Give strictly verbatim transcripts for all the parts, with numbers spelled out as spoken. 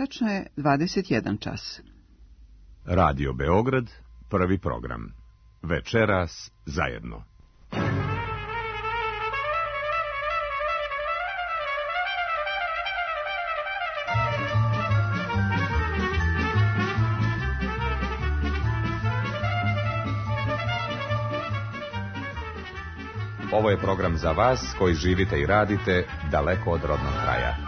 Tačno je dvadeset jedan čas. Radio Beograd, prvi program. Večeras zajedno. Ovo je program za vas koji živite i radite daleko od rodnog kraja.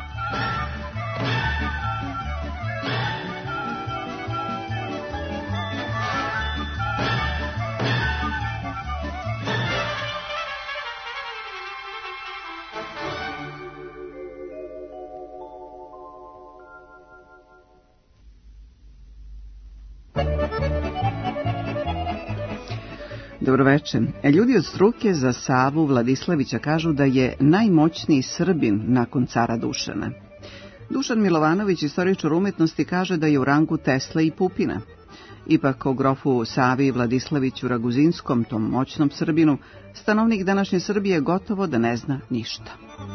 Dobroveče. Ljudi od struke za Savu Vladislavića kažu da je najmoćniji Srbin nakon cara Dušana. Dušan Milovanović, istoričar umetnosti, kaže da je u rangu Tesle i Pupina. Ipak o grofu Savi Vladislaviću Raguzinskom, tom moćnom Srbinu, stanovnik današnje Srbije gotovo da ne zna ništa.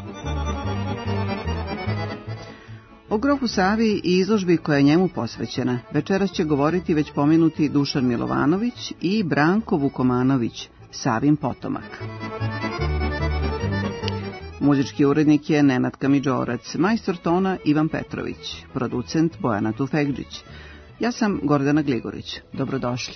O grofu Savi i izložbi koja je njemu posvećena večeras će govoriti već pomenuti Dušan Milovanović i Branko Vukomanović, Savin potomak. Muzički urednik je Nenad Kamidžorac, majstor tona Ivan Petrović, producent Bojana Tufegđić. Ja sam Gordana Gligorić. Dobrodošli.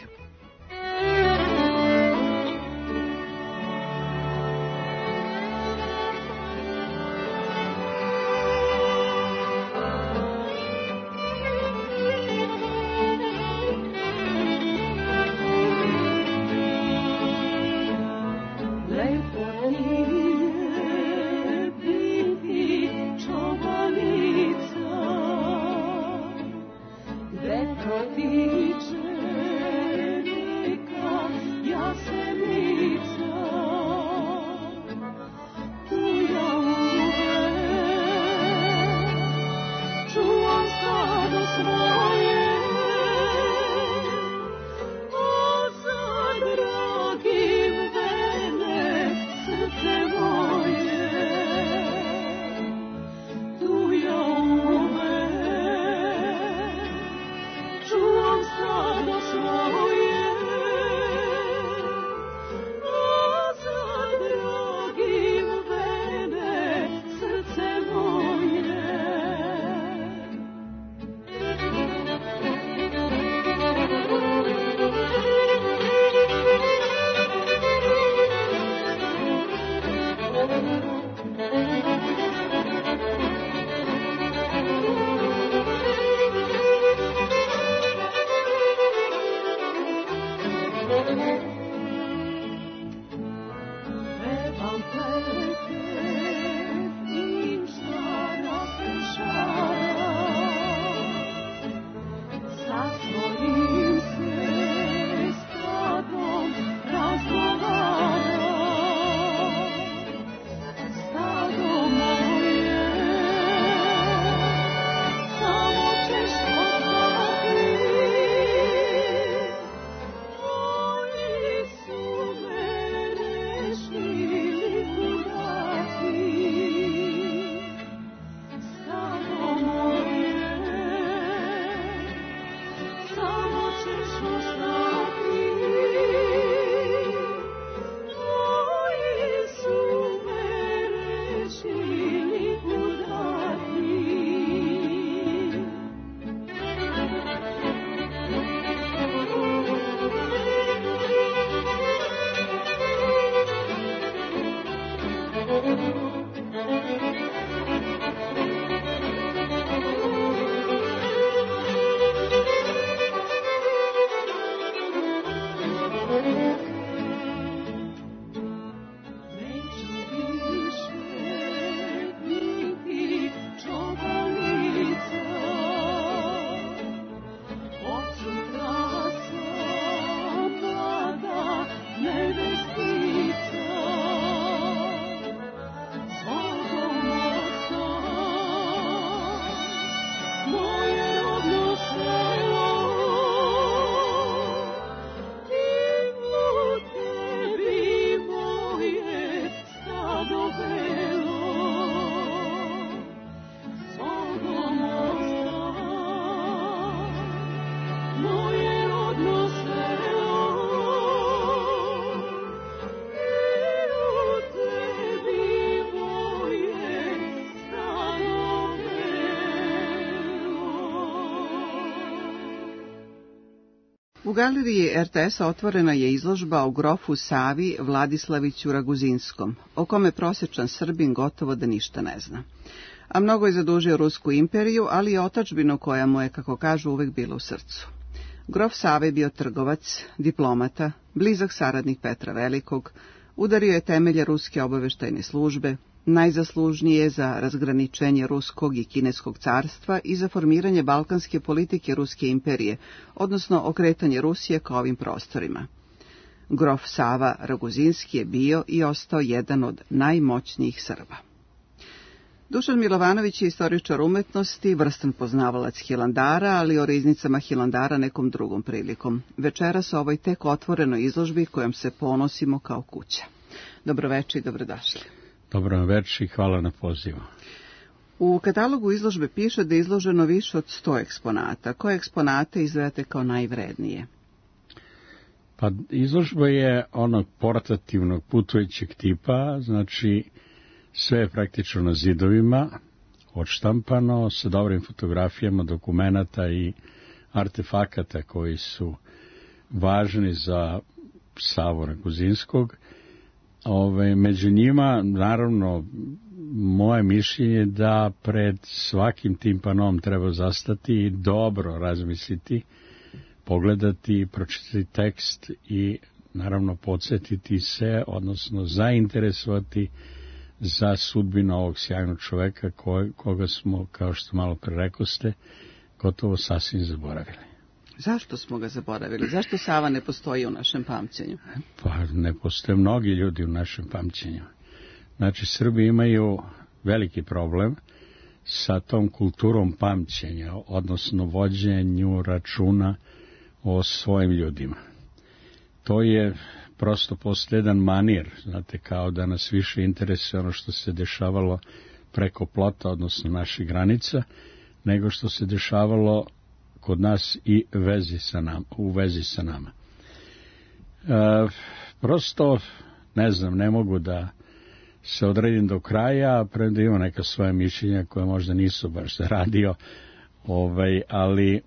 Tiče U galeriji er te es-a otvorena je izložba o grofu Savi Vladislaviću Raguzinskom, o kome prosječan Srbin gotovo da ništa ne zna. A mnogo je zadužio Rusku imperiju, ali i otadžbinu koja mu je, kako kažu, uvek bila u srcu. Grof Sava je bio trgovac, diplomata, blizak saradnik Petra Velikog, udario je temelje ruske obaveštajne službe, najzaslužnije za razgraničenje ruskog i kineskog carstva i za formiranje balkanske politike Ruske imperije, odnosno okretanje Rusije ka ovim prostorima. Grof Sava Raguzinski je bio i ostao jedan od najmoćnijih Srba. Dušan Milovanović je istoričar umetnosti, vrstan poznavalac Hilandara, ali o riznicama Hilandara nekom drugom prilikom. Večeras o ovoj tek otvorenoj izložbi kojom se ponosimo kao kuća. Dobroveče i dobrodošli. Dobro večer i hvala na pozivu. U katalogu izložbe piše da je izloženo više od sto eksponata. Koje eksponate izdvajate kao najvrednije? Pa izložba je onog portativnog putujućeg tipa, znači sve je praktično na zidovima, odštampano, sa dobrim fotografijama, dokumenata i artefakata koji su važni za Savu Raguzinskog. Ove, među njima, naravno, moje mišljenje da pred svakim tim panom treba zastati i dobro razmisliti, pogledati, pročitati tekst i naravno podsjetiti se, odnosno zainteresovati za sudbinu ovog sjajnog čoveka ko, koga smo, kao što malo pre rekoste, gotovo sasvim zaboravili. Zašto smo ga zaboravili? Zašto Sava ne postoji u našem pamćenju? Pa ne postoje mnogi ljudi u našem pamćenju. Znači, Srbi imaju veliki problem sa tom kulturom pamćenja, odnosno vođenju računa o svojim ljudima. To je prosto postoji jedan manir, znate, kao da nas više interesuje ono što se dešavalo preko plota, odnosno naših granica, nego što se dešavalo kod nas i vezi sa nama, u vezi sa nama. E, prosto, ne znam, ne mogu da se odredim do kraja, premda imam neka svoja mišljenja koja možda nisu baš zaradio, ovaj, ali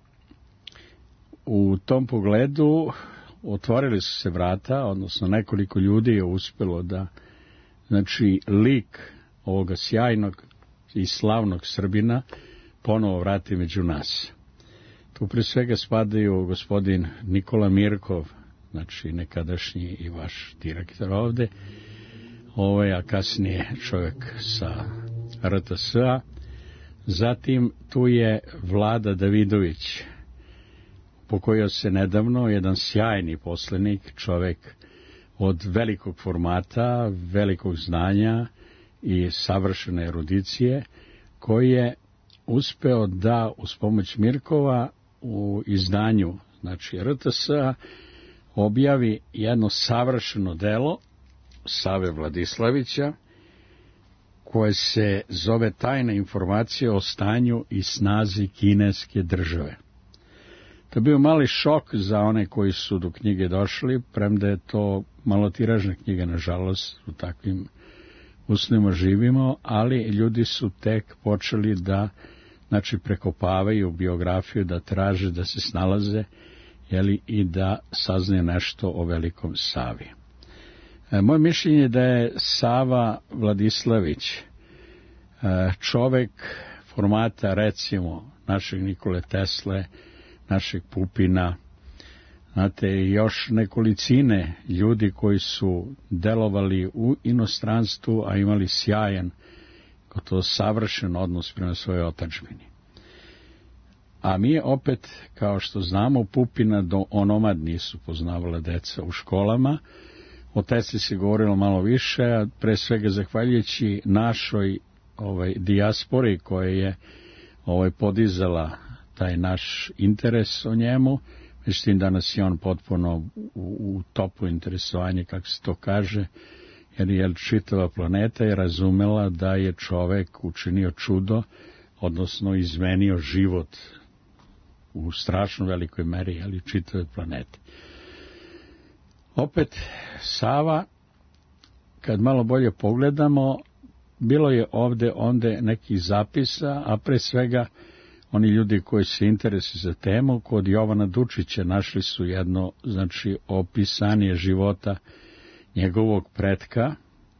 u tom pogledu otvorili su se vrata, odnosno nekoliko ljudi je uspjelo da, znači, lik ovoga sjajnog i slavnog Srbina ponovo vrati među nas. Tu pre svega spadaju gospodin Nikola Mirkov, znači nekadašnji i vaš direktor ovde, ovaj, a kasnije čovjek sa er te es-a. Zatim tu je Vlada Davidović, pokojio se nedavno, jedan sjajni poslenik, čovjek od velikog formata, velikog znanja i savršene erudicije, koji je uspeo da uz pomoć Mirkova u izdanju, znači er te es-a, objavi jedno savršeno delo Save Vladislavića, koje se zove Tajna informacija o stanju i snazi kineske države. To je bio mali šok za one koji su do knjige došli, premda je to malotiražna knjiga, nažalost, u takvim uslovima živimo, ali ljudi su tek počeli da, znači, prekopavaju biografiju, da traže, da se snalaze, jeli, i da saznaju nešto o velikom Savi. E, moje mišljenje je da je Sava Vladislavić e, čovek formata, recimo, našeg Nikole Tesle, našeg Pupina, znate, još nekolicine ljudi koji su delovali u inostranstvu, a imali sjajan, gotovo savršen odnos prema svojoj otadžbini. A mi opet, kao što znamo, Pupina do onomad nisu poznavala deca u školama. O Tesli se govorilo malo više, a pre svega zahvaljujući našoj ovaj, dijaspori koja je ovaj, podizala taj naš interes o njemu. Mislim, danas je on potpuno u, u topu interesovanja, kako se to kaže, jer je čitava planeta je razumela da je čovek učinio čudo, odnosno izmenio život u strašno velikoj meri, ali čitave planete. Opet, Sava, kad malo bolje pogledamo, bilo je ovde, onde nekih zapisa, a pre svega oni ljudi koji se interesuju za temu, kod Jovana Dučića našli su jedno, znači, opisanje života njegovog pretka,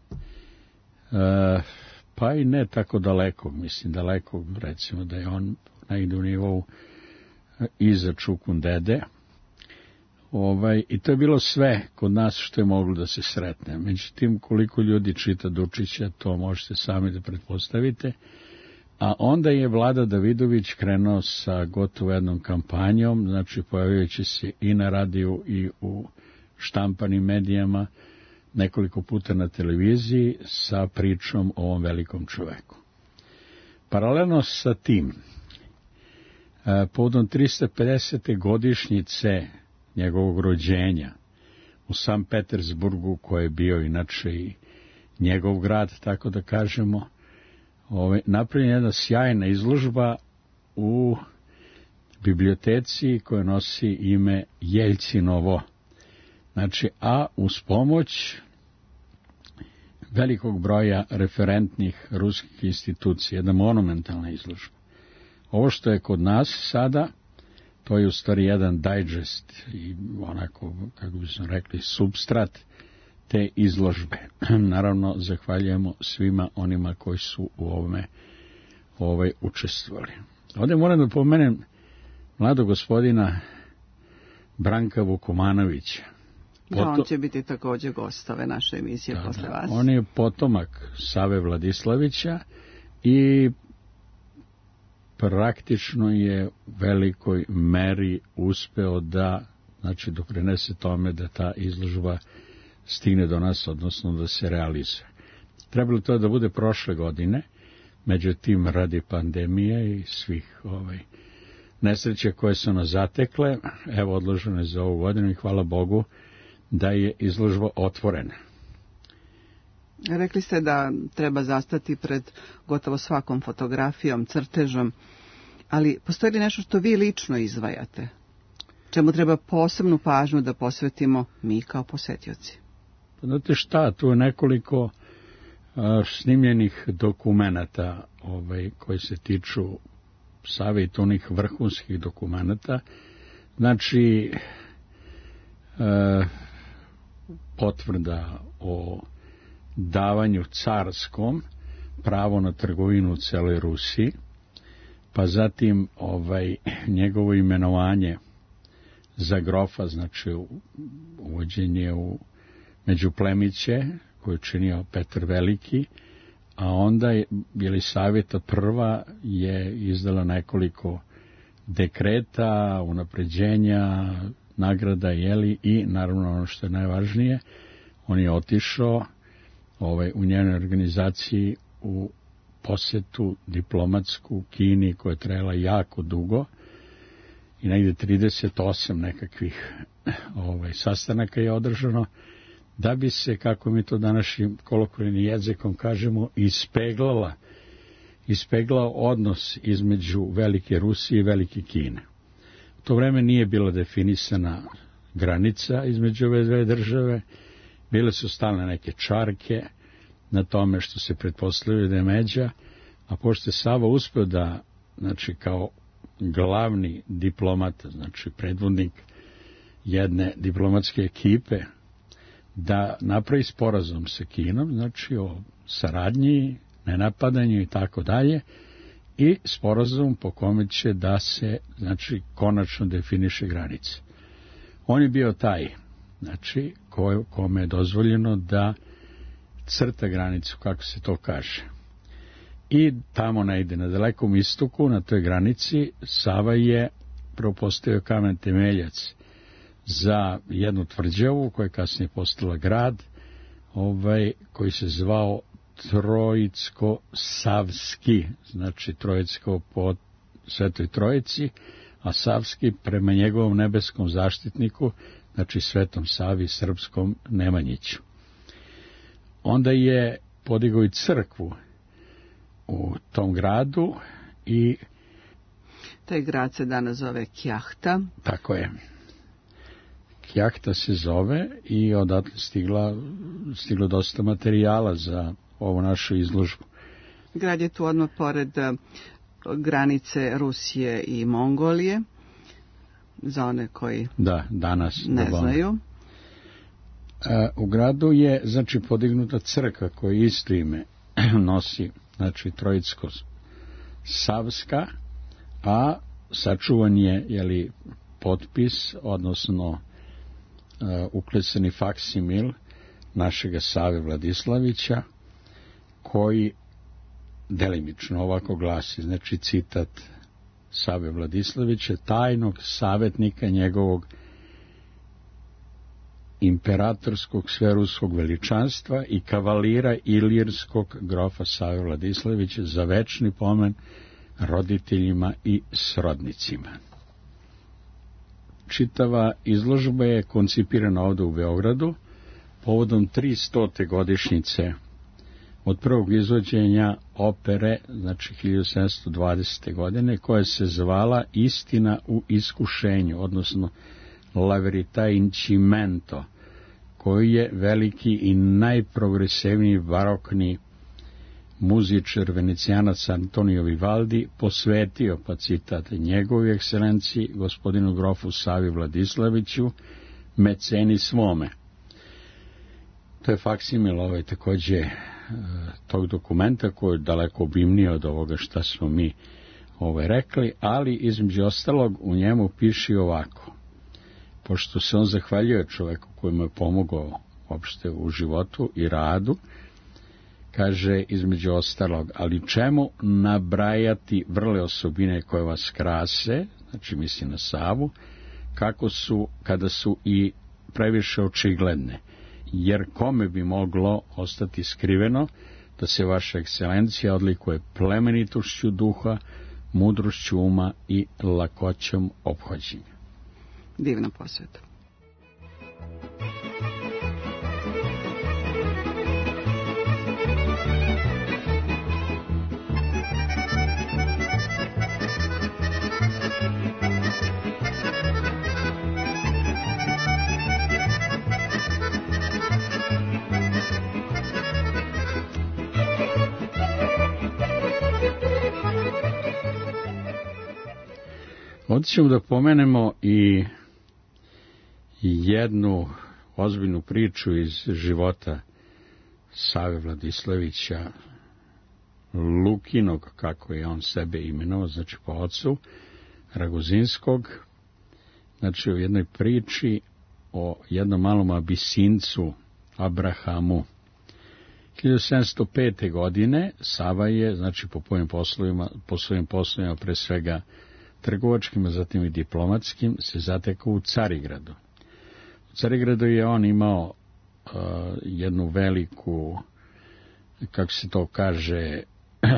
e, pa i ne tako daleko, mislim, daleko, recimo da je on negdje u nivou iza Čukundede. Ovaj, I to je bilo sve kod nas što je moglo da se sretne. Međutim, koliko ljudi čita Dučića, to možete sami da pretpostavite. A onda je Vlada Davidović krenuo sa gotovo jednom kampanjom, znači pojavljajući se i na radiju i u štampanim medijama, nekoliko puta na televiziji sa pričom o ovom velikom čoveku. Paralelno sa tim, povodom tristo pedesete godišnjice njegovog rođenja u Sankt Petersburgu, koji je bio inače i njegov grad, tako da kažemo, Ove, napravljena jedna sjajna izložba u biblioteci koja nosi ime Jeljcinovo. Znači, a uz pomoć velikog broja referentnih ruskih institucija, jedna monumentalna izložba. Ovo što je kod nas sada, to je u stvari jedan digest i onako, kako bismo rekli, substrat te izložbe. Naravno, zahvaljujemo svima onima koji su u ovome ovaj, učestvovali. Ovdje moram da pomenem mladog gospodina Branka Vukomanovića. Poto... Da, on će biti također gost ove naše emisije da, posle vas. On je potomak Save Vladislavića i praktično je u velikoj meri uspeo da, znači, doprinese tome da ta izložba stigne do nas, odnosno da se realizuje. Trebalo to da bude prošle godine, međutim, radi pandemije i svih ovaj, nesreće koje su nas zatekle, evo odloženo je za ovu godinu i hvala Bogu da je izložba otvorena. Rekli ste da treba zastati pred gotovo svakom fotografijom, crtežom, ali postoji li nešto što vi lično izdvajate? Čemu treba posebnu pažnju da posvetimo mi kao posetioci? Pa znate šta, tu je nekoliko a, snimljenih dokumenata ovaj, koji se tiču Save i to onih vrhunskih dokumenata. Znači, a, potvrda o davanju carskom pravo na trgovinu u celoj Rusiji, pa zatim ovaj, njegovo imenovanje za grofa, znači uvođenje u među plemiće koju je činio Petar Veliki, a onda je Jelisaveta prva je izdala nekoliko dekreta, unapređenja, nagrada, jeli, i naravno ono što je najvažnije, on je otišao ovaj, u njenoj organizaciji u posetu diplomatsku Kini koja je trajala jako dugo i negdje trideset osam nekakvih ovaj, sastanaka je održano, da bi se, kako mi to današnjim kolokvijalnim jezikom kažemo, ispeglala, ispeglao odnos između Velike Rusije i Velike Kine. U to vreme nije bila definisana granica između ove dve države, bile su stalne neke čarke na tome što se pretpostavljaju da je međa, a pošto je Sava uspeo da, znači, kao glavni diplomata, znači predvodnik jedne diplomatske ekipe, da napravi sporazum sa Kinom, znači o saradnji, nenapadanju i tako dalje, i sporazum po kome će da se, znači, konačno definiše granice. On je bio taj, znači, ko, kome je dozvoljeno da crta granicu, kako se to kaže. I tamo negde na dalekom istoku, na toj granici, Sava je prvo postavio kamen temeljac za jednu tvrđavu koja je kasnije postala grad, ovaj, koji se zvao Trojicko-Savski, znači Trojicko po Svetoj Trojici, a Savski prema njegovom nebeskom zaštitniku, znači Svetom Savi, srpskom Nemanjiću. Onda je podigao i crkvu u tom gradu i taj grad se danas zove Kjahta. Tako je. Kjahta se zove i odatle stigla, stiglo dosta materijala za ovu našu izložbu. Grad je tu odmah pored granice Rusije i Mongolije, za one koji da, danas ne da znaju. U gradu je, znači, podignuta crkva koja isto ime nosi, znači, Trojicko-Savska, a sačuvan je, jeli, potpis, odnosno uh, uklesani faksimil našega Save Vladislavića, koji delimično ovako glasi, znači citat Save Vladislavića, tajnog savjetnika njegovog imperatorskog sveruskog veličanstva i kavalira ilirskog grofa Save Vladislavića za večni pomen roditeljima i srodnicima. Čitava izložba je koncipirana ovdje u Beogradu povodom tristote godišnjice od prvog izvođenja opere, znači hiljadu sedamsto dvadesete. godine, koja se zvala Istina u iskušenju, odnosno La Verità in Cimento, koji je veliki i najprogresivniji barokni muzičar Venecijanac Antonio Vivaldi posvetio, pa citat, njegovi ekscelenciji gospodinu grofu Savi Vladislaviću, meceni svome. To je faksimil ovaj takođe tog dokumenta koji je daleko obimniji od ovoga šta smo mi ovaj rekli, ali između ostalog u njemu piše ovako. Pošto se on zahvaljuje čoveku koji mu je pomogao uopšte u životu i radu, kaže između ostalog, ali čemu nabrajati vrle osobine koje vas krase, znači misli na Savu, kako su, kada su i previše očigledne, jer kome bi moglo ostati skriveno da se vaša ekscelencija odlikuje plemenitošću duha, mudrošću uma i lakoćom ophođenja. Divna posveta. Ovdje ćemo da pomenemo i jednu ozbiljnu priču iz života Save Vladislavića, Lukinog, kako je on sebe imenovao, znači po ocu, Raguzinskog, znači u jednoj priči o jednom malom Abisincu, Abrahamu. hiljadu sedamsto pete. godine Sava je, znači po svojim poslovima, po svojim poslovima pre svega trgovačkim, a zatim i diplomatskim, se zatekao u Carigradu. U Carigradu je on imao uh, jednu veliku, kako se to kaže, uh,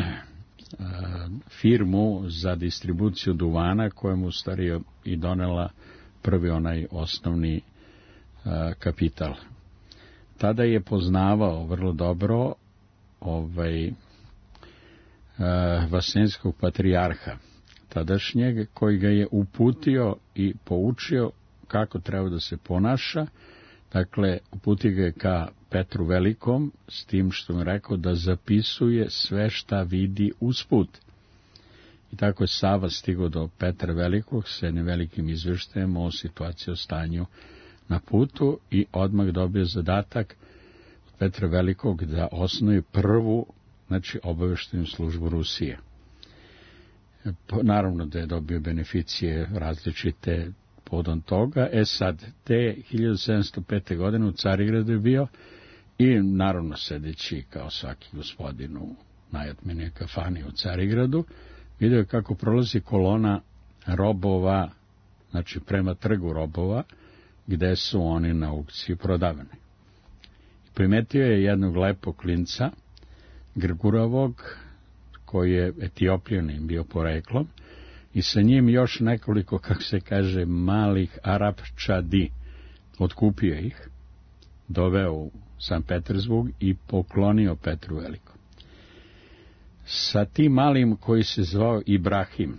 firmu za distribuciju duvana, koja mu stvari i donela prvi onaj osnovni uh, kapital. Tada je poznavao vrlo dobro ovaj uh, Vasenskog patrijarha tadašnjeg, koji ga je uputio i poučio kako treba da se ponaša. Dakle, uputio ga je ka Petru Velikom, s tim što mu rekao da zapisuje sve šta vidi usput. I tako je Sava stigao do Petra Velikog sa jednim velikim izveštajem o situaciji o stanju na putu i odmah dobio zadatak od Petra Velikog da osnuje prvu, znači, obaveštenu službu Rusije. Naravno da je dobio beneficije različite povodom toga. E sad, te hiljadu sedamsto pete. godine u Carigradu je bio i naravno sedeći kao svaki gospodin u najotmenije kafani u Carigradu, vidio je kako prolazi kolona robova, znači prema trgu robova, gde su oni na aukciji prodavani. Primetio je jednog lepog klinca, grguravog, koji je Etiopljanin bio poreklom, i sa njim još nekoliko, kako se kaže, malih Arapčadi. Otkupio ih, doveo u San Petersburg i poklonio Petru Velikom. Sa tim malim, koji se zvao Ibrahim,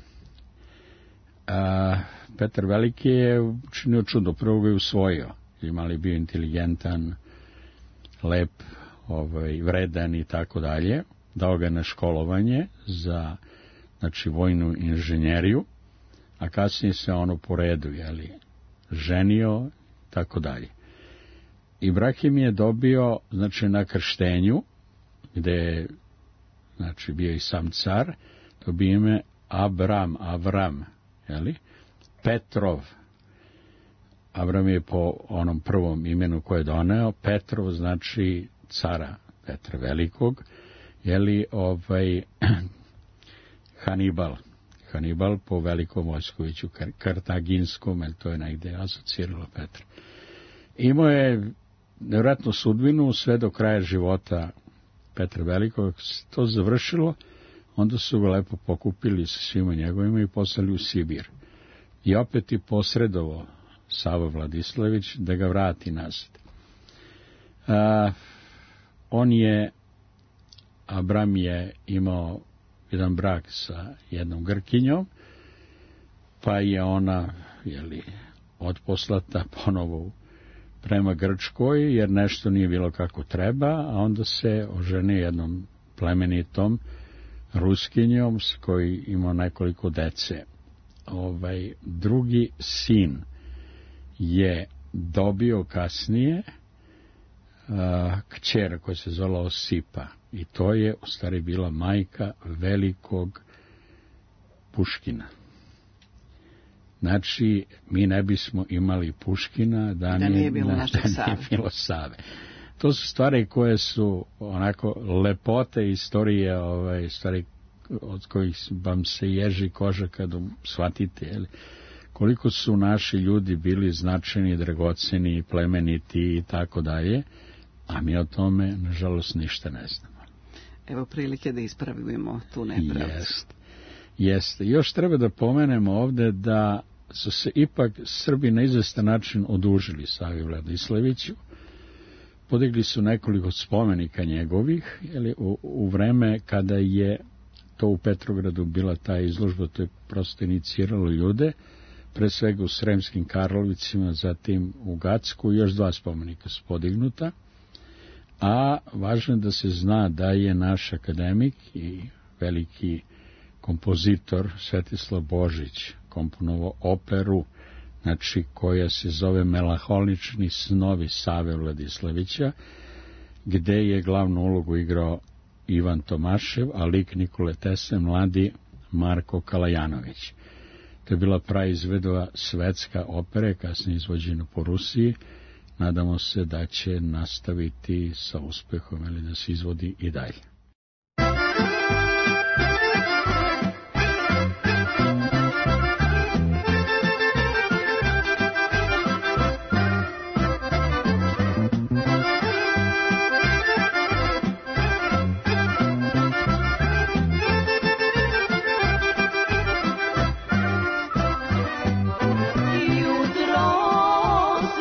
a, Petar Veliki je učinio čudo, prvo ga je usvojio, jer mali bio inteligentan, lep, ovaj, vredan i tako dalje. Dao ga na školovanje za, znači vojnu inženjeriju, a kasnije se ono po redu, jeli, ženio, tako dalje. Ibrahim je dobio, znači, na krštenju, gde je, znači, bio i sam car, dobio ime Abram, Avram, jeli, Petrov. Avram je po onom prvom imenu koje je doneo, Petrov znači cara Petra Velikog, jeli, ovaj, Hanibal, Hanibal po Velikom Vojskoviću Kartaginskom, jer to je negde asociralo Petra. Imao je nevjerojatnu sudbinu sve do kraja života Petra Velikog. To završilo, onda su ga lepo pokupili sa svima njegovima i poslali u Sibir. I opet je posredovao Sava Vladislavić da ga vrati nazad. A, on je, Abram je imao jedan brak sa jednom Grkinjom, pa je ona, jeli, otposlata ponovo prema Grčkoj, jer nešto nije bilo kako treba, a onda se oženio jednom plemenitom Ruskinjom s koji imao nekoliko dece. Ovaj drugi sin je dobio kasnije a, kćer koja se zvala Osipa, i to je u stvari bila majka velikog Puškina. Znači, mi ne bismo imali Puškina da, da nije bilo, da nije bilo Save. To su stvari koje su onako lepote istorije, ovaj, stvari od kojih vam se ježi koža kad shvatite, jel? Koliko su naši ljudi bili značajni, dragoceni, plemeniti i tako dalje, a mi o tome, nažalost, ništa ne znamo. Evo prilike da ispravimo tu nepravdu. Jeste. Jeste. Još treba da pomenemo ovde da su se ipak Srbi na izvestan način odužili Savi Vladislaviću. Podigli su nekoliko spomenika njegovih, jeli, u, u vreme kada je to u Petrogradu bila ta izložba, to je prosto iniciralo ljude, pre svega u Sremskim Karlovicima, zatim u Gacku, još dva spomenika su podignuta, a važno je da se zna da je naš akademik i veliki kompozitor Svetislav Božić komponovao operu, znači koja se zove Melanholični snovi Save Vladislavića, gde je glavnu ulogu igrao Ivan Tomašev, a lik Nikole Tesle mladi Marko Kalajanović. To je bila praizvedova svetska opere, kasnije izvođena po Rusiji. Nadamo se da će nastaviti sa uspehom ili da se izvodi i dalje.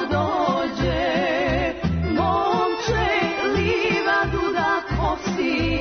See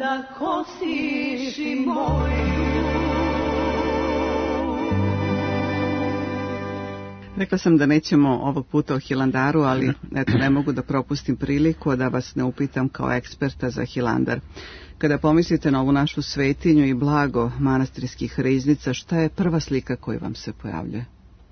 da kosiš i moju. Rekla sam da nećemo ovog puta o Hilandaru, ali eto, ne mogu da propustim priliku da vas ne upitam kao eksperta za Hilandar. Kada pomislite na ovu našu svetinju i blago manastirskih riznica, šta je prva slika koja vam se pojavljuje?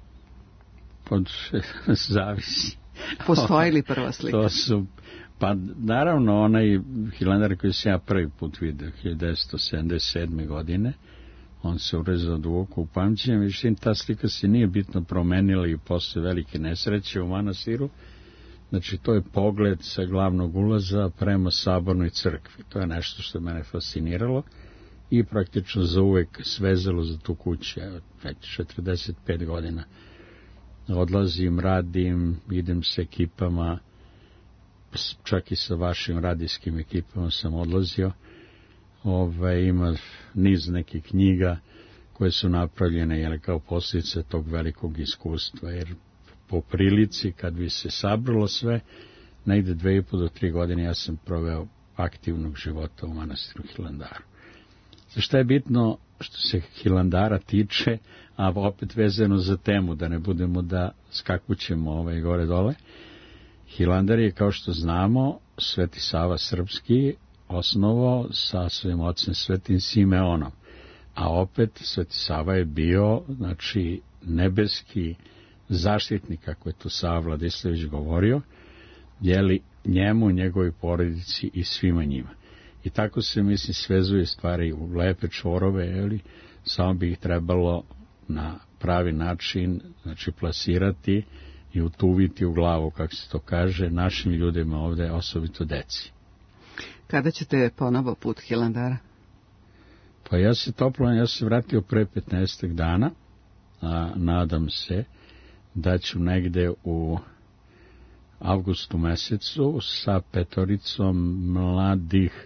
Pod zavisi. Postoji li prva slika? To su, pa naravno onaj Hilandar koji sam ja prvi put vidio, hiljadu devetsto sedamdeset sedme. godine, on se urezao duboko u pamćenje, međutim ta slika se nije bitno promenila i posle velike nesreće u manastiru. Znači, to je pogled sa glavnog ulaza prema sabornoj crkvi. To je nešto što je mene fasciniralo i praktično zauvek svezalo za tu kuću. Već četrdeset pet godina odlazim, radim, idem s ekipama, čak i sa vašim radijskim ekipama sam odlazio. Ove, ima niz nekih knjiga koje su napravljene jel, kao posljedice tog velikog iskustva, jer po prilici kad bi se sabralo sve, negde dve i po do tri godine ja sam proveo aktivnog života u manastiru Hilandaru. Šta je bitno što se Hilandara tiče, a opet vezano za temu, da ne budemo da skakućemo ovaj gore dole, Hilandar je, kao što znamo, Sveti Sava Srpski osnovao sa svojim ocem Svetim Simeonom, a opet Sveti Sava je bio, znači, nebeski zaštitnik, kako je to Sava Vladislavić govorio, jeli njemu, njegovoj porodici i svima njima. I tako se, mislim, svezuje stvari u lepe čvorove, jeli, samo bi ih trebalo na pravi način, znači, plasirati i utuviti u glavu, kako se to kaže, našim ljudima ovde, osobito deci. Kada ćete ponovo put Hilandara? Pa ja se toplo, ja se vratio pre petnaestak dana, a nadam se da ću negde u avgustu mesecu sa petoricom mladih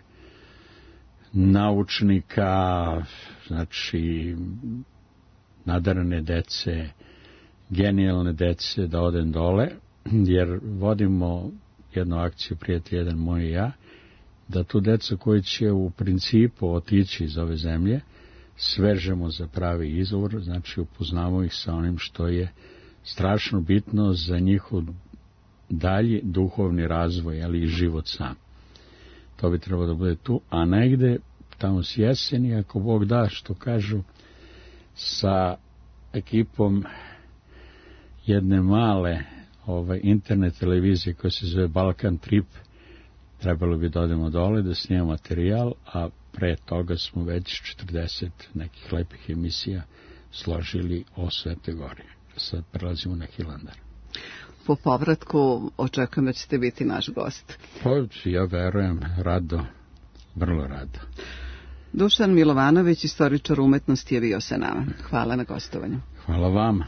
naučnika, znači nadarane dece, genijalne dece, da odem dole, jer vodimo jednu akciju, prijatelj jedan moj i ja, da tu deca koji će u principu otići iz ove zemlje, svežemo za pravi izvor, znači upoznamo ih sa onim što je strašno bitno za njihov dalji duhovni razvoj, ali i život sam. To bi trebalo da bude tu, a negde tamo s jeseni, ako Bog da, što kažu, sa ekipom jedne male ovaj, internet televizije koja se zove Balkan Trip, trebalo bi da odemo dole, da snimamo materijal, a pre toga smo već četrdeset nekih lepih emisija složili o Svetoj Gori. Sad prelazimo na Hilandar. Po povratku očekujem da ćete biti naš gost. Pa, ja verujem, rado, vrlo rado. Dušan Milovanović, istoričar umetnosti, je bio sa nama. Hvala na gostovanju. Hvala vama.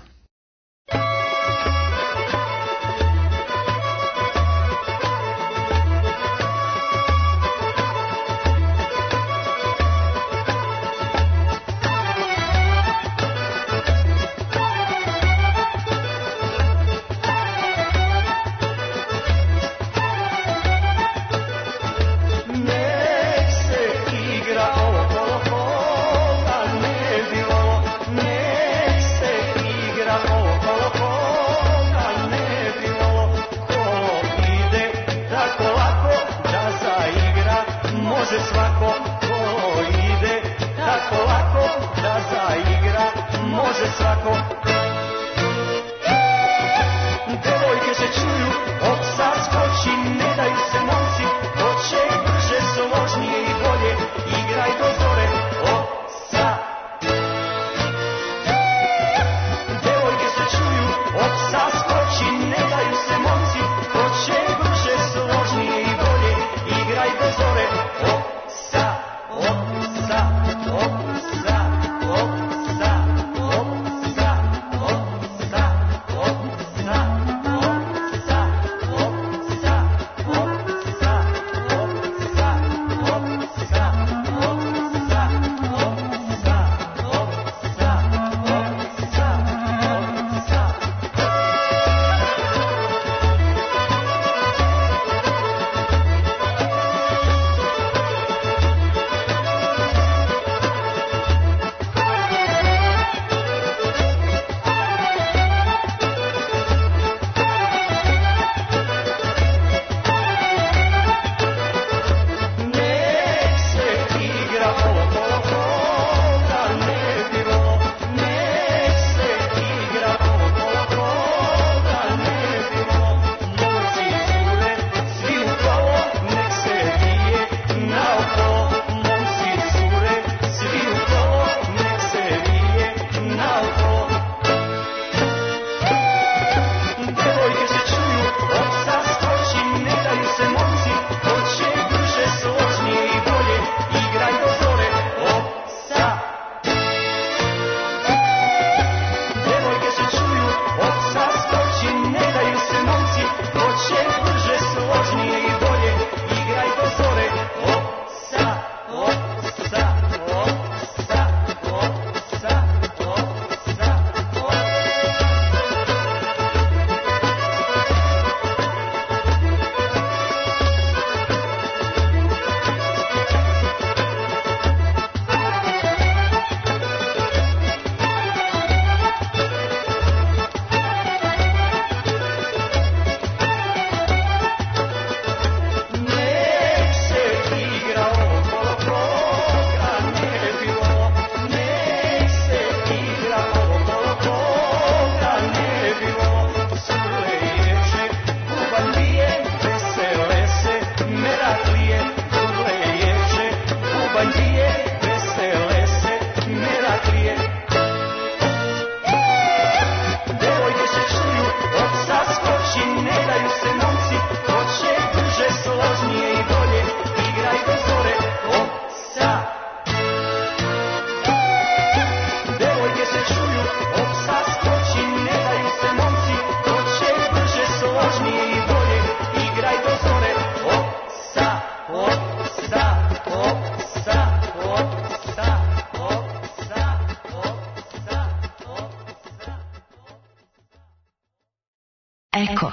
Evanđije, vesele se Meraklije. Devojke se čuju, od saskoči, ne daju se momci, hoće duže, složnije i bolje, igraj do zore, opsa. Devojke se čuju, od saskoči, ne daju se momci, hoće duže, složnije i bolje, igraj do zore, opsa, opsa, opsa, opsa, opsa, opsa, opsa. Eko.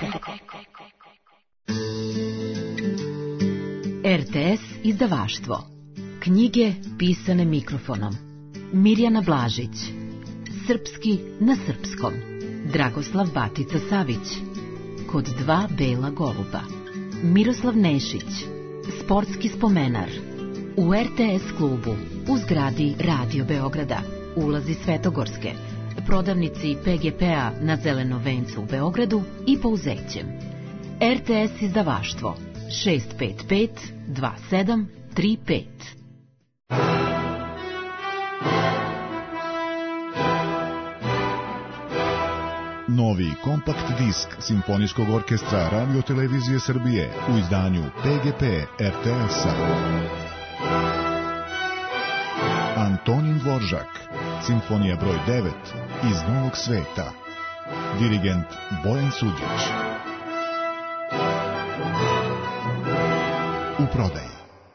R T S izdavaštvo. Knjige pisane mikrofonom. Mirjana Blažić. Srpski na srpskom. Dragoslav Batica Savić. Kod dva bela goluba. Miroslav Nešić. Sportski spomenar. U R T S klubu. U zgradi Radio Beograda. Ulazi Svetogorske. Prodavnici P G P-a na Zelenom vencu u Beogradu i Pouzećem. R T S izdavaštvo šest pet pet dva sedam tri pet. Novi kompakt disk Simfonijskog orkestra Radio-televizije Srbije u izdanju P G P R T S-a. Antonin Dvoržak, Simfonija broj devet iz Novog sveta. Dirigent Bojan Suđić. U prodaji.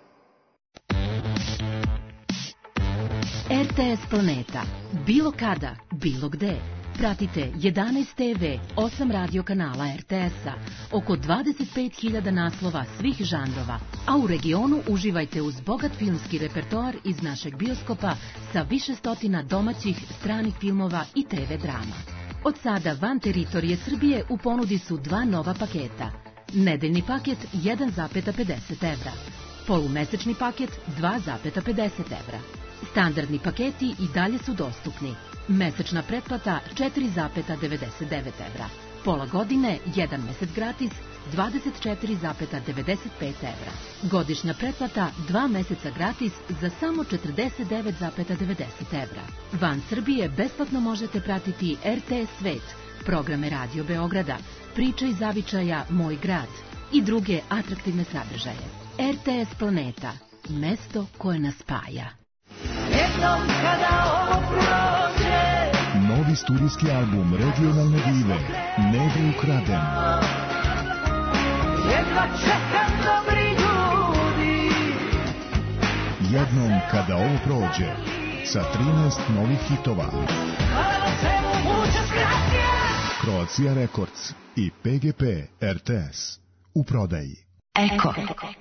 R T S Planeta. Bilo kada, bilo gde. Pratite jedanaest te ve, osam radio kanala R T S-a, oko dvadeset pet hiljada naslova svih žanrova, a u regionu uživajte uz bogat filmski repertoar iz našeg bioskopa sa više stotina domaćih, stranih filmova i te ve drama. Od sada van teritorije Srbije u ponudi su dva nova paketa. Nedeljni paket jedan zarez pedeset evra, polumesečni paket dva zarez pedeset evra. Standardni paketi i dalje su dostupni. Mesečna pretplata četiri zarez devedeset devet evra. Pola godine, jedan mesec gratis, dvadeset četiri zarez devedeset pet evra. Godišnja pretplata, dva meseca gratis za samo četrdeset devet zarez devedeset evra. Van Srbije besplatno možete pratiti R T S Svet, programe Radio Beograda, Priče iz zavičaja Moj grad i druge atraktivne sadržaje. R T S Planeta, mesto koje nas spaja. Jednom kada ovo prođe, Novi studijski album Regionalne dive Negde ukraden. jedva čekam dobri ljudi. Jednom kada ovo prođe, sa trinaest novih hitova. Hvala na svemu, muchas gracias. Croatia Records i P G P R T S. U prodaji. Eko.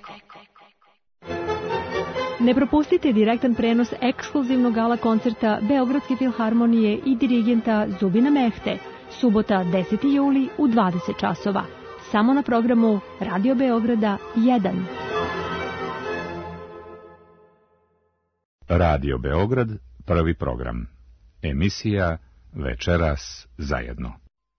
Ne propustite direktan prenos ekskluzivnog gala koncerta Beogradske filharmonije i dirigenta Zubina Mehte, subota deseti juli u dvadeset časova. Samo na programu Radio Beograda jedan. Radio Beograd, prvi program. Emisija Večeras zajedno.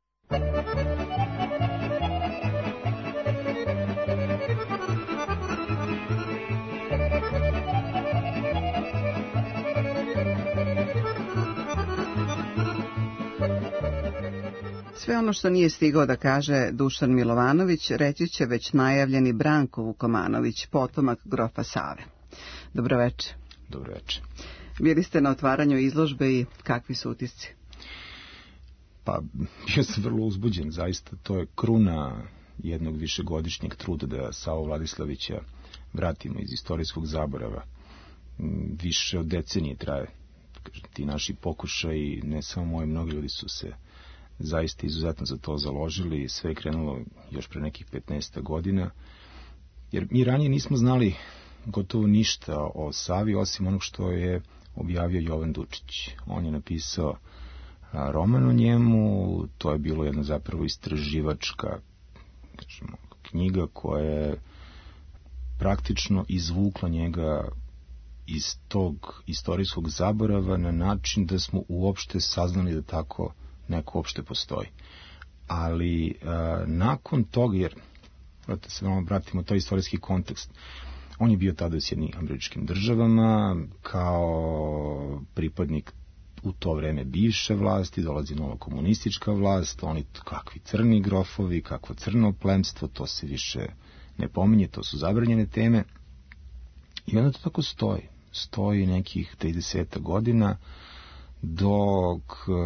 Sve ono što nije stigao da kaže Dušan Milovanović, reći će već najavljeni Branko Vukomanović, potomak grofa Save. Dobroveče. Dobroveče. Bili ste na otvaranju izložbe i kakvi su utisci? Pa, bio sam vrlo uzbuđen, zaista. To je kruna jednog višegodišnjeg truda da Savu Vladislavića vratimo iz istorijskog zaborava. Više od decenije traje. Ti naši pokušaji, ne samo moji, mnogi ljudi su se zaista izuzetno za to založili. Sve je krenulo još pre nekih petnaest godina, jer mi ranije nismo znali gotovo ništa o Savi, osim onog što je objavio Jovan Dučić. On je napisao roman o njemu, to je bilo jedna zapravo istraživačka kažemo, knjiga koja je praktično izvukla njega iz tog istorijskog zaborava na način da smo uopšte saznali da tako neko uopšte postoji. Ali a, nakon toga, jer vrati se malo vratimo to istorijski kontekst, On je bio tada u Sjedinjenim Američkim Državama, kao pripadnik u to vreme bivše vlasti, dolazi nova komunistička vlast, oni kakvi crni grofovi, kakvo crno plemstvo, to se više ne pominje, to su zabranjene teme. I onda to tako stoji. Stoji nekih trideset godina, dok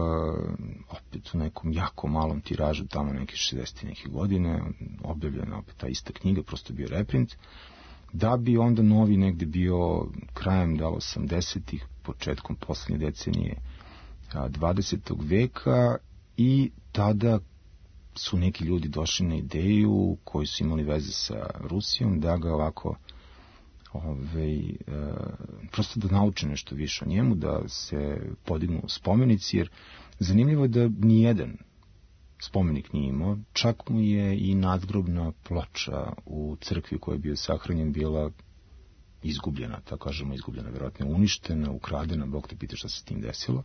opet u nekom jako malom tiražu, tamo neke šezdeset neke godine, objavljena opet ta ista knjiga, prosto bio reprint, da bi onda novi negde bio krajem da osamdesetih, početkom poslednje decenije dvadesetog veka, i tada su neki ljudi došli na ideju koji su imali veze sa Rusijom da ga ovako Ove, e, prosto da nauče nešto više o njemu, da se podignu spomenici, jer zanimljivo je da nijedan spomenik nije imao, čak mu je i nadgrobna ploča u crkvi koja je bio sahranjen bila izgubljena, tako kažemo izgubljena, verovatno uništena, ukradena, Bog te pita šta se s tim desilo.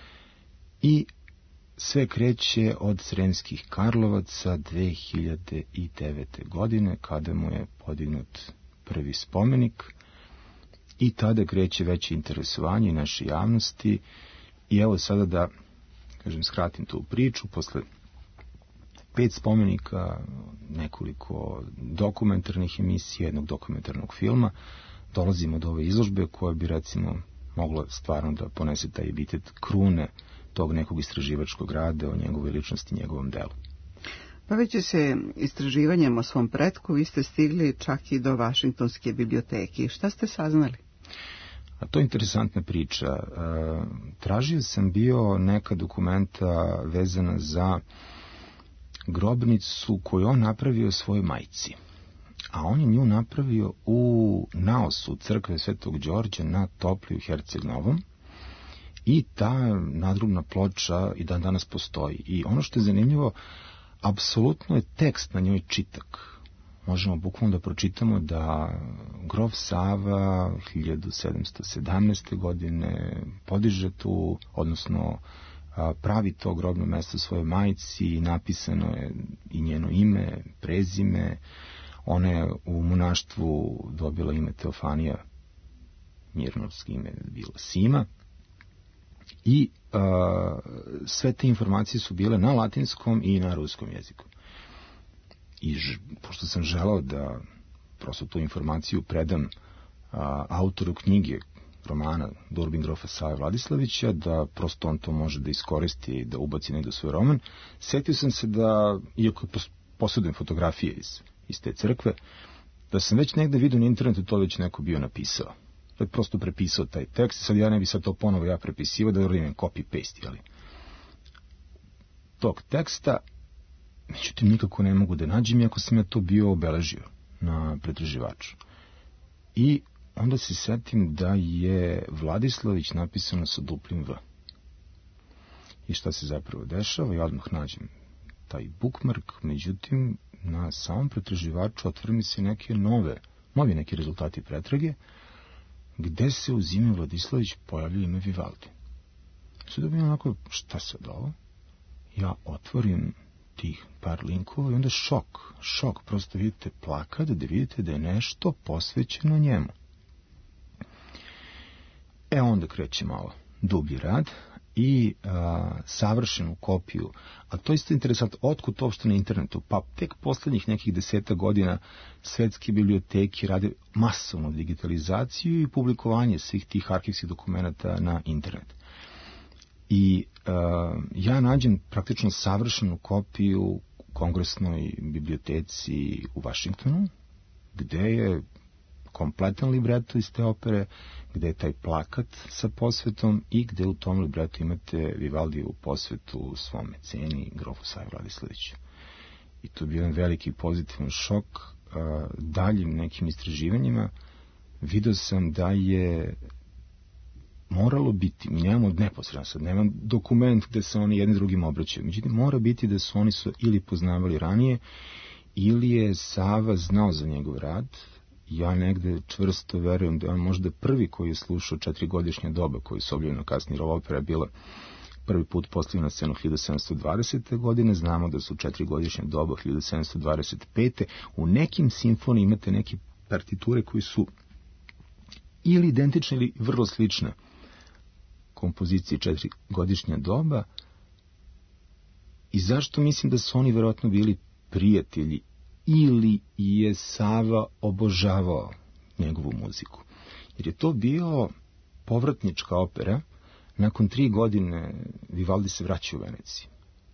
I sve kreće od Sremskih Karlovaca dve hiljade devete. godine, kada mu je podignut prvi spomenik, i tada kreće veće interesovanje naše javnosti. I evo sada da, kažem, skratim tu priču, posle pet spomenika, nekoliko dokumentarnih emisija, jednog dokumentarnog filma, dolazimo do ove izložbe koja bi, recimo, mogla stvarno da ponese taj epitet krune tog nekog istraživačkog rada o njegovoj ličnosti, njegovom delu. Baveći se istraživanjem o svom pretku, vi ste stigli čak i do Vašingtonske biblioteke. Šta ste saznali? A to je interesantna priča. Tražio sam bio neka dokumenta vezana za grobnicu koju on napravio svojoj majci. A on je nju napravio u naosu crkve Svetog Đorđa na Topliju Herceg Novom. I ta nadgrobna ploča i dan danas postoji. I ono što je zanimljivo, apsolutno je tekst na njoj čitak. Možemo bukvalno da pročitamo da grof Sava hiljadu sedamsto sedamnaeste. godine podiže tu, odnosno pravi to grobno mesto svoje majci, i napisano je i njeno ime, prezime. Ona je u monaštvu dobila ime Teofanija, mirnovski ime bilo Sima. I uh, sve te informacije su bile na latinskom i na ruskom jeziku. I ž, pošto sam želao da prosto tu informaciju predam uh, autoru knjige, romana Durbin grofa Save Vladislavića, da prosto on to može da iskoristi i da ubaci negdje u svoj roman, setio sam se da, iako posjedujem fotografije iz, iz te crkve, da sam već negde vidio na internetu, to već neko bio napisao. Da je prosto prepisao taj tekst, sad ja ne bi sad to ponovo ja prepisivao, da uradim copy-paste, jeli, tog teksta, međutim nikako ne mogu da nađem, iako sam ja to bio obeležio na pretraživaču. I onda se setim da je Vladislavić napisano sa duplim V. I šta se zapravo dešava, ja odmah nađem taj bookmark, međutim na samom pretraživaču otvore mi se neke nove, novi neki rezultati pretrage, gde se u ime Vladislavić pojavlja ime Vivaldi. Sad dobijem onako, šta sad ovo? Ja otvorim tih par linkova i onda šok, šok, prosto vidite plakat, da vidite da je nešto posvećeno njemu. E onda kreće malo dublji rad i a, savršenu kopiju, a to je isto interesantno, otkud to uopšte na internetu? Pa tek poslednjih nekih deseta godina svetske biblioteke rade masovnu digitalizaciju i publikovanje svih tih arhivskih dokumenta na internet. I a, ja nađem praktično savršenu kopiju u Kongresnoj biblioteci u Vašingtonu, gde je kompletan libreto iz te opere, gde je taj plakat sa posvetom i gde u tom libretu imate Vivaldijevu posvetu svom meceni, grofu Savi Vladislaviću. I to je bio jedan veliki pozitivan šok. Daljim nekim istraživanjima video sam da je moralo biti, mi nemamo neposredno sad, nemam dokument gde se oni jedni drugim obraćaju, međutim mora biti da su oni su ili poznavali ranije, ili je Sava znao za njegov rad. Ja negde čvrsto verujem da je on možda prvi koji je slušao četirigodišnje doba koji su objavljeno kasnije. Ova opera je bila prvi put postavljena na scenu hiljadu sedamsto dvadesete. godine. Znamo da su četirigodišnje doba hiljadu sedamsto dvadeset pete. U nekim simfoniji imate neki partiture koji su ili identične ili vrlo slične kompozicije četiri godišnja doba. I zašto mislim da su oni verovatno bili prijatelji ili je Sava obožavao njegovu muziku? Jer je to bio povratnička opera. Nakon tri godine Vivaldi se vraća u Veneciju.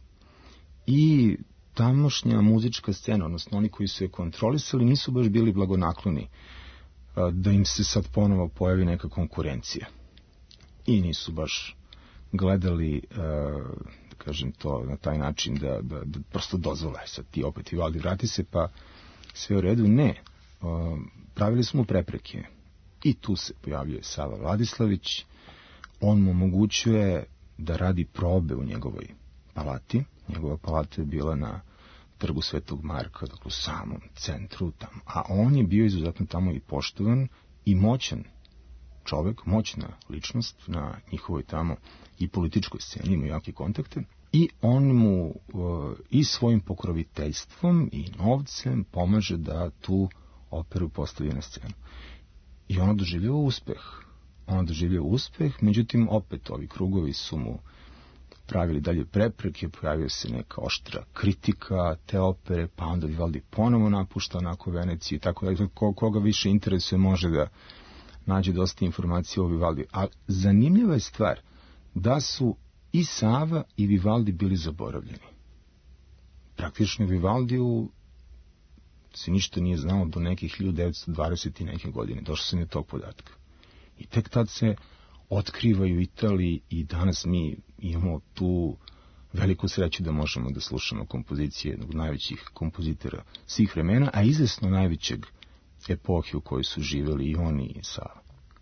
I tamošnja muzička scena, odnosno oni koji su je kontrolisali, nisu baš bili blagonakloni da im se sad ponovo pojavi neka konkurencija. I nisu baš gledali, da kažem to na taj način, da, da, da prosto dozvole sad ti opet Vivaldi vrati se pa sve u redu. Ne, pravili smo prepreke. I tu se pojavljuje Sava Vladislavić. On mu omogućuje da radi probe u njegovoj palati. Njegova palata je bila na trgu Svetog Marka, dakle u samom centru tamo. A on je bio izuzetno tamo i poštovan i moćan čovek, moćna ličnost na njihovoj tamo i političkoj sceni, imaju jake kontakte. I on mu uh, i svojim pokroviteljstvom i novcem pomaže da tu operu postavi na scenu. I ono doživljava uspeh. Ono doživljava uspeh, međutim, opet ovi krugovi su mu pravili dalje prepreke, pojavio se neka oštra kritika te opere, pa onda Vivaldi ponovo napušta onako Veneciju i tako da koga više interesuje može da nađe dosta informacija o Vivaldi. A zanimljiva je stvar da su i Sava i Vivaldi bili zaboravljeni. Praktično Vivaldiju se ništa nije znalo do nekih hiljadu devetsto dvadeset i neke godine. Došao sam je tog podatka. I tek tad se otkrivaju u Italiji i danas mi imamo tu veliku sreću da možemo da slušamo kompozicije jednog od najvećih kompozitora svih vremena, a izvesno najvećeg epohe u kojoj su živeli i oni i Sava.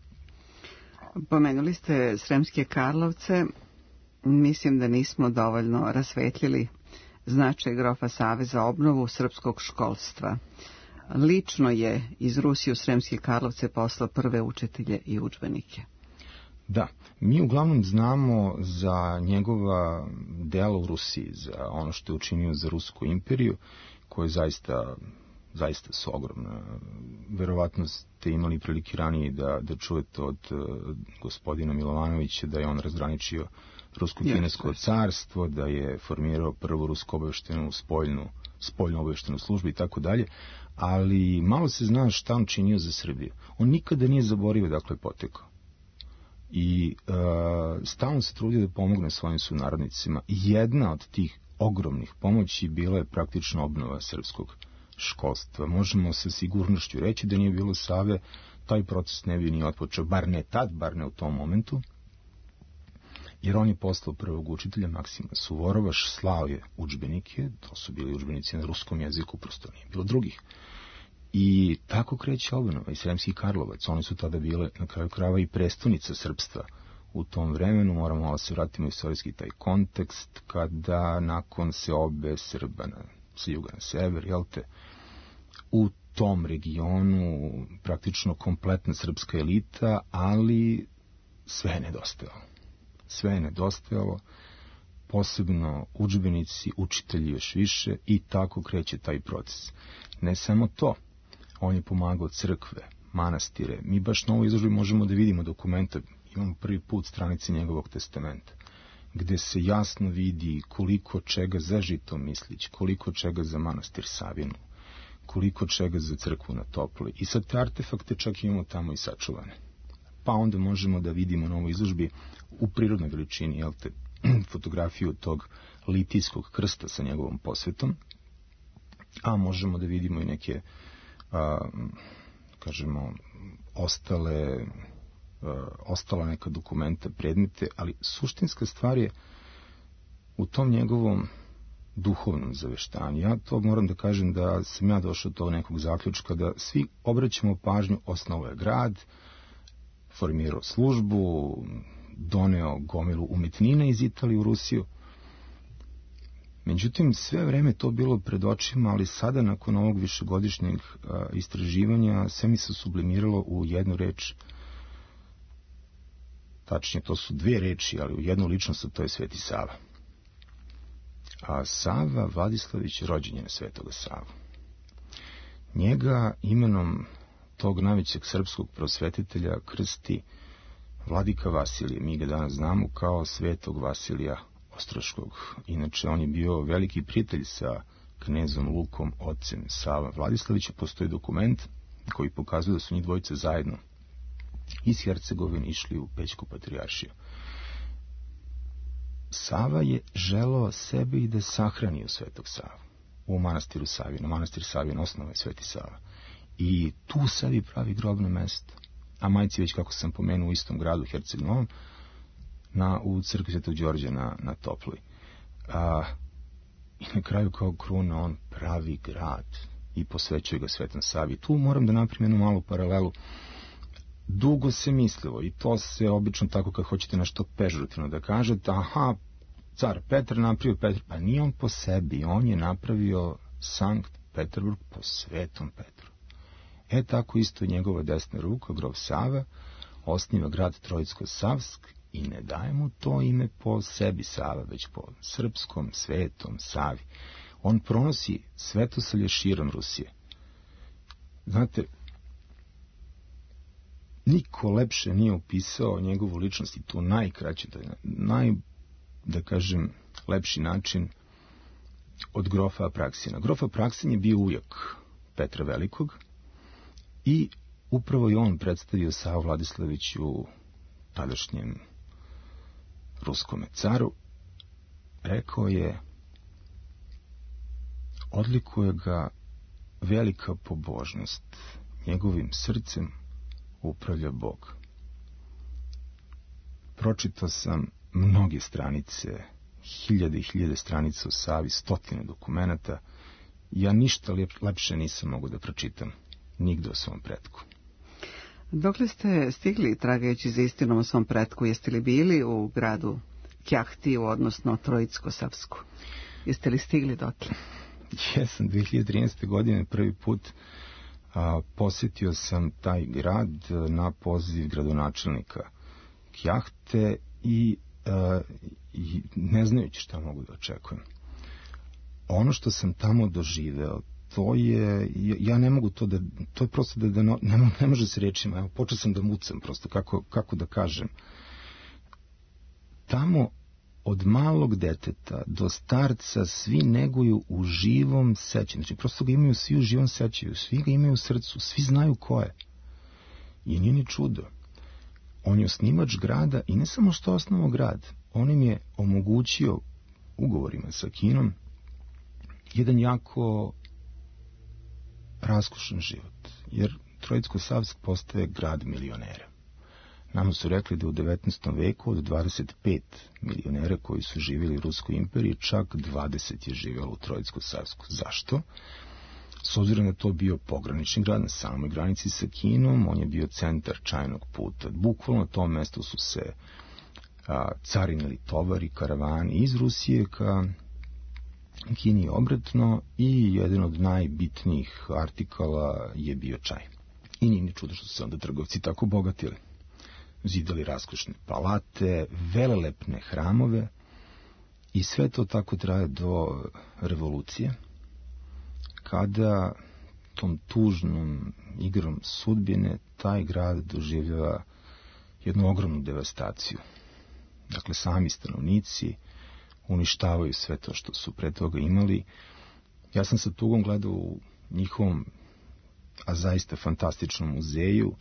Pomenuli ste Sremske Karlovce. Mislim da nismo dovoljno rasvetlili značaj grofa Save za obnovu srpskog školstva. Lično je iz Rusije u Sremske Karlovce poslao prve učitelje i udžbenike. Da, mi uglavnom znamo za njegova dela u Rusiji, za ono što je učinio za Rusku imperiju, koje zaista, zaista su ogromna. Verovatno ste imali prilike ranije da, da čujete od uh, gospodina Milovanovića da je on razgraničio Rusko-kinesko carstvo, da je formirao prvu rusko obaveštenu spoljnu, spoljnu obaveštenu službu i tako dalje, ali malo se zna šta on činio za Srbiju. On nikada nije zaboravio dakle potekao. I uh, stalno se trudio da pomogne svojim sunarodnicima. Jedna od tih ogromnih pomoći bila je praktično obnova srpskog školstva. Možemo sa sigurnošću reći da nije bilo Save, taj proces ne bi ni otpočeo, bar ne tad, bar ne u tom momentu, jer on je poslao prvog učitelja Maksima Suvorova, slao je udžbenike, to su bili udžbenici na ruskom jeziku, prosto nije bilo drugih. I tako kreće obnova i Sremski Karlovac. Oni su tada bile na kraju krajeva i prestonica srpstva u tom vremenu. Moramo malo se vratimo u istorijski taj kontekst kada nakon seobe Srba na, sa juga na sever, jel te, u tom regionu praktično kompletna srpska elita, ali sve je nedostajalo. Sve je nedostajalo, posebno udžbenici, učitelji još više i tako kreće taj proces. Ne samo to, on je pomagao crkve, manastire. Mi baš na ovoj izložbi možemo da vidimo dokumenta, imamo prvi put stranice njegovog testamenta, gde se jasno vidi koliko čega za Žito Mislić, koliko čega za manastir Savinu, koliko čega za crkvu na Topoli. I sad te artefakte čak imamo tamo i sačuvane. Pa onda možemo da vidimo na ovoj izložbi u prirodnoj veličini, jel te, fotografiju tog litijskog krsta sa njegovom posvetom, a možemo da vidimo i neke, a, kažemo, ostale, a, ostala neka dokumenta, predmete, ali suštinska stvar je u tom njegovom duhovnom zaveštanju. Ja to moram da kažem da sam ja došao do nekog zaključka da svi obraćamo pažnju, osnovao je grad, formirao službu, doneo gomilu umetnina iz Italije u Rusiju. Međutim, sve vreme to bilo pred očima, ali sada, nakon ovog višegodišnjeg a, istraživanja, sve mi se sublimiralo u jednu reč. Tačnije, to su dve reči, ali u jednu ličnost, to je Sveti Sava. A Sava Vladislavić rođen je na Svetoga Savu. Njega imenom tog najvećeg srpskog prosvetitelja krsti vladika Vasilije. Mi ga danas znamo kao svetog Vasilija Ostroškog. Inače, on je bio veliki prijatelj sa knezom Lukom, ocem Sava Vladislavića. Postoji dokument koji pokazuje da su njih dvojice zajedno iz Hercegovine išli u Pećku patrijaršiju. Sava je želeo sebe i da sahrani u Svetog Savu, u manastiru Savina. Manastir Savin osnova je Sveti Sava. I tu sebi pravi grobno mesto. A majci već, kako sam pomenuo, u istom gradu, Herceg Novom, na, u crkvi Svetog Đorđa na, na Toploj. A, I na kraju kao kruna on pravi grad i posvećuje ga Svetom Savi. Tu moram da napravim jednu malu paralelu. Dugo se mislilo, i to se obično tako kad hoćete nešto pežurativno da kažete, aha, car Petar napravio Petar, pa nije on po sebi, on je napravio Sankt Peterburg po Svetom Petru. E tako isto njegova desna ruka, grof Sava, osniva grad Trojicko-Savsk i ne daje mu to ime po sebi Sava, već po srpskom Svetom Savi. On pronosi svetosavlje širom Rusije. Znate, niko lepše nije opisao njegovu ličnost i tu najkraće, naj, da kažem, lepši način od grofa Apraksina. Grof Apraksin je bio ujak Petra Velikog i upravo je on predstavio Savu Vladislaviću, tadašnjem ruskome caru. Rekao je, odlikuje ga velika pobožnost, njegovim srcem upravlja Bog. Pročitao sam mnoge stranice, hiljade i hiljade stranica o Savi, stotine dokumenata. Ja ništa lepše nisam mogu da pročitam nigde o svom pretku. Dokle ste stigli tragajući za istinom o svom pretku? Jeste li bili u gradu Kjahtiju, odnosno Trojicko-Savsku? Jeste li stigli dotle? Jesam, dve hiljade trinaeste. godine prvi put a, posjetio sam taj grad na poziv gradonačelnika Kjahte i, a, i ne znajući šta mogu da očekujem. Ono što sam tamo doživeo, to je, ja ne mogu to da, to je prosto da, da ne, ne može se rečima, evo, počeo sam da mucam prosto, kako, kako da kažem. Tamo od malog deteta do starca svi neguju u živom sećanju, znači prosto ga imaju svi u živom sećanju, svi ga imaju u srcu, svi znaju ko je. I nije ni čudo. On je osnivač grada i ne samo što osnovao grad, on im je omogućio ugovorima sa Kinom jedan jako raskošan život, jer Trojicko-Savsk postaje grad milionera. Nama su rekli da u devetnaestom veku od dvadeset pet milionera koji su živjeli u Ruskoj imperiji, čak dvadeset je živjelo u Trojicko-Savsku. Zašto? S obzirom da to bio pogranični grad na samoj granici sa Kinom, on je bio centar čajnog puta. Bukvalno na tom mjestu su se a, carinili tovari, karavani iz Rusije ka Kini obratno i jedan od najbitnijih artikala je bio čaj. I nije ni čudo što su se onda trgovci tako bogatili. Zidali raskošne palate, velelepne hramove i sve to tako traje do revolucije, kada tom tužnom igrom sudbine taj grad doživljava jednu ogromnu devastaciju. Dakle, sami stanovnici uništavaju sve to što su pre toga imali. Ja sam sa tugom gledao u njihovom, a zaista fantastičnom muzeju,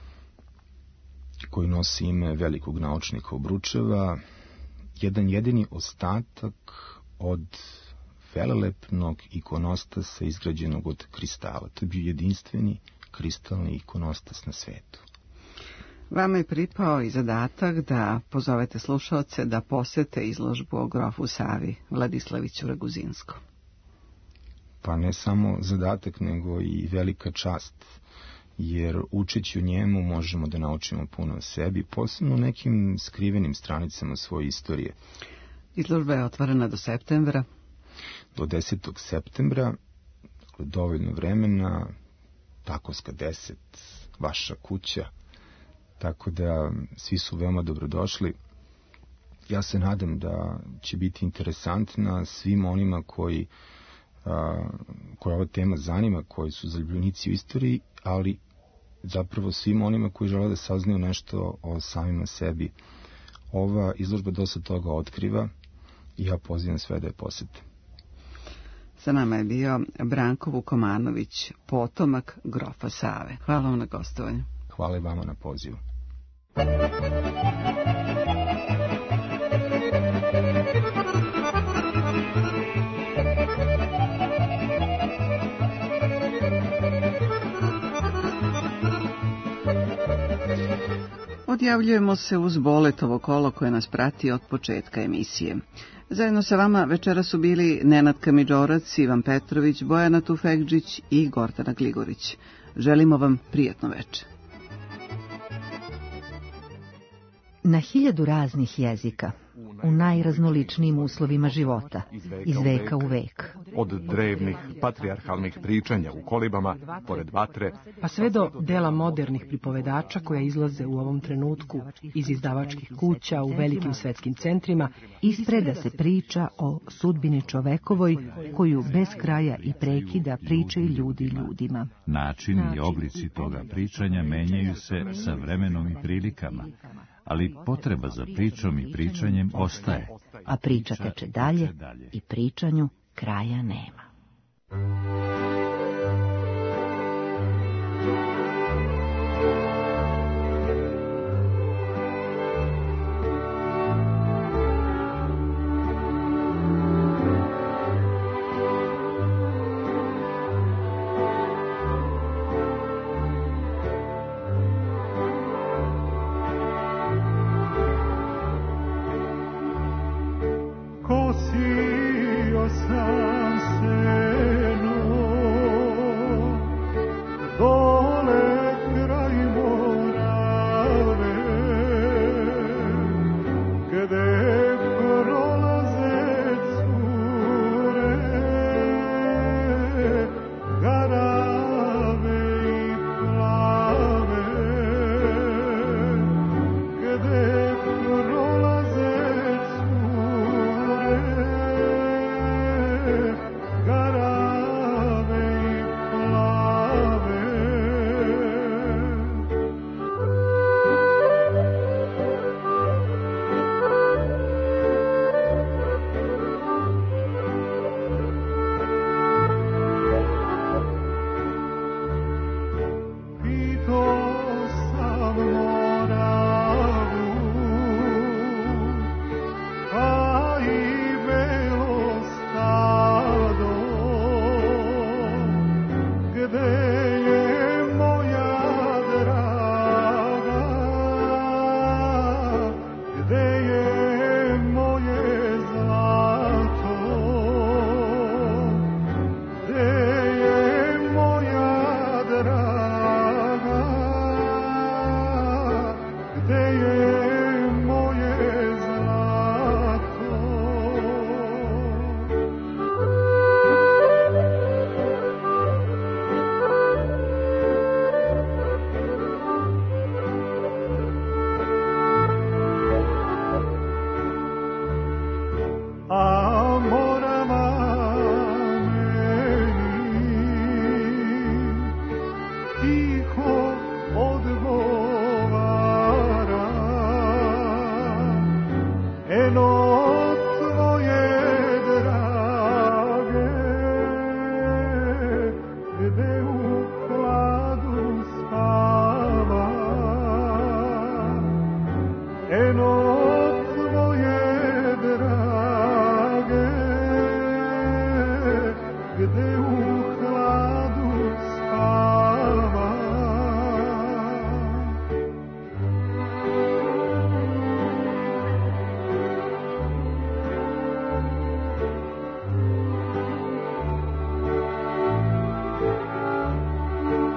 koji nosi ime velikog naučnika Obručeva, jedan jedini ostatak od velelepnog ikonostasa izgrađenog od kristala. To je bio jedinstveni kristalni ikonostas na svetu. Vama je pripao i zadatak da pozovete slušaoce da posete izložbu o grofu Savi Vladislaviću Raguzinskom. Pa ne samo zadatak, nego i velika čast, jer učeći u njemu možemo da naučimo puno o sebi, posebno nekim skrivenim stranicama svoje istorije. Izložba je otvorena do septembra. Do desetog septembra, dakle dovoljno vremena, Takovska deset, vaša kuća, tako da svi su veoma dobrodošli. Ja se nadam da će biti interesantna svim onima koji a, koja ova tema zanima, koji su zaljubljenici u istoriji, ali zapravo svim onima koji žele da saznaju nešto o samima sebi. Ova izložba dosta toga otkriva i ja pozivam sve da je posete. Sa nama je bio Branko Vukomanović, potomak grofa Save. Hvala vam na gostovanju. Hvala i vama na pozivu. Odjavljujemo se uz Boletovo kolo koje nas prati od početka emisije. Zajedno sa vama večera su bili Nenad Kamidžorac, Ivan Petrović, Bojana Tufekdžić i Gordana Gligorić. Želimo vam prijatno večer. Na hiljadu raznih jezika, u najraznoličnijim uslovima života, iz veka u vek. Od drevnih patrijarhalnih pričanja u kolibama, pored vatre, pa sve do dela modernih pripovedača koja izlaze u ovom trenutku iz izdavačkih kuća u velikim svetskim centrima, ispreda se priča o sudbini čovekovoj koju bez kraja i prekida pričaju ljudi ljudima. Načini i oblici toga pričanja menjaju se sa vremenom i prilikama, ali potreba za pričom i pričanjem ostaje. A priča teče dalje i pričanju kraja nema.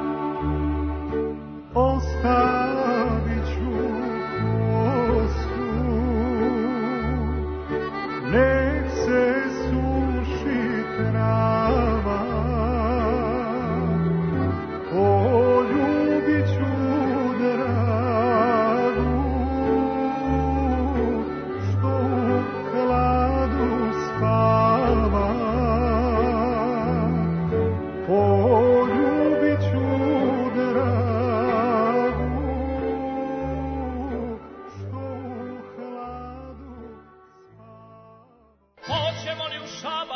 Ostavit ću kosu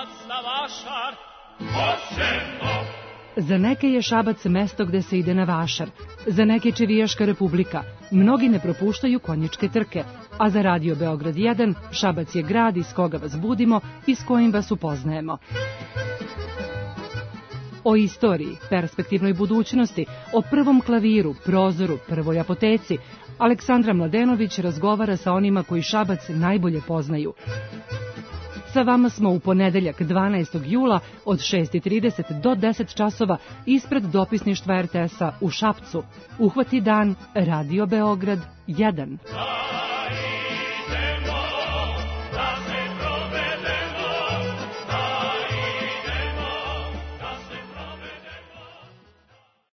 Šabac za vašar, posebno. Za neke je Šabac mesto gde se ide na vašar, za neke Čevijaška republika. Mnogi ne propuštaju konjičke trke, a za Radio Beograd jedan Šabac je grad iz koga vas budimo i s kojim vas upoznajemo. O istoriji, perspektivnoj budućnosti, o prvom klaviru, prozoru, prvoj apoteci, Aleksandra Mladenović razgovara sa onima koji Šabac najbolje poznaju. Sa vama smo u ponedeljak dvanaestog jula od šest i trideset do deset časova ispred dopisništva er te esa u Šapcu. Uhvati dan Radio Beograd jedan.